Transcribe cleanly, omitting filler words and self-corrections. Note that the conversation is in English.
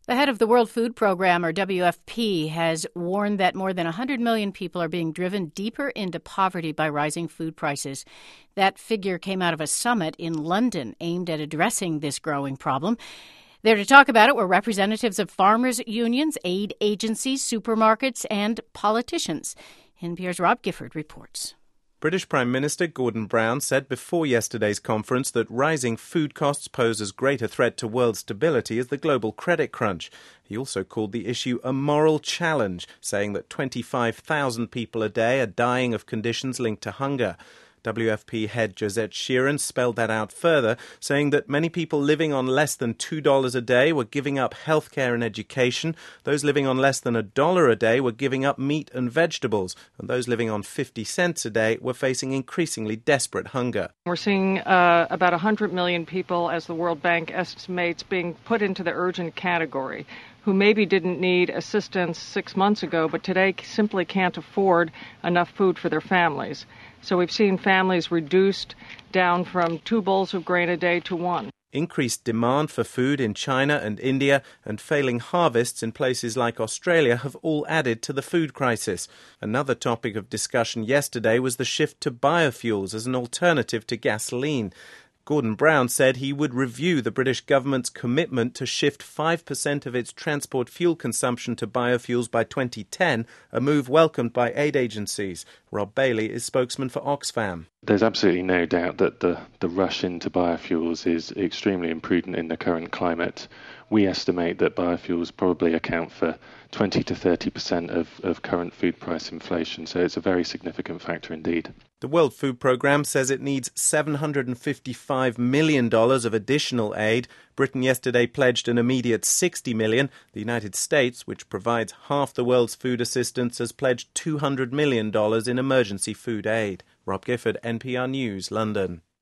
The head of the World Food Program, or WFP, has warned that more than 100 million people are being driven deeper into poverty by rising food prices. That figure came out of a summit in London aimed at addressing this growing problem. There to talk about it were representatives of farmers' unions, aid agencies, supermarkets, and politicians. NPR's Rob Gifford reports. British Prime Minister Gordon Brown said before yesterday's conference that rising food costs pose as great a threat to world stability as the global credit crunch. He also called the issue a moral challenge, saying that 25,000 people a day are dying of conditions linked to hunger. WFP head Josette Sheeran spelled that out further, saying that many people living on less than $2 a day were giving up healthcare and education. Those living on less than $1 a day were giving up meat and vegetables. And those living on 50 cents a day were facing increasingly desperate hunger. We're seeing about 100 million people, as the World Bank estimates, being put into the urgent category, who maybe didn't need assistance 6 months ago, but today simply can't afford enough food for their families. So we've seen families reduced down from 2 bowls of grain a day to 1. Increased demand for food in China and India and failing harvests in places like Australia have all added to the food crisis. Another topic of discussion yesterday was the shift to biofuels as an alternative to gasoline. Gordon Brown said he would review the British government's commitment to shift 5% of its transport fuel consumption to biofuels by 2010, a move welcomed by aid agencies. Rob Bailey is spokesman for Oxfam. There's absolutely no doubt that the rush into biofuels is extremely imprudent in the current climate. We estimate that biofuels probably account for 20 to 30% of current food price inflation, so it's a very significant factor indeed. The World Food Programme says it needs $755 million of additional aid. Britain yesterday pledged an immediate $60 million. The United States, which provides half the world's food assistance, has pledged $200 million in emergency food aid. Rob Gifford, NPR News, London.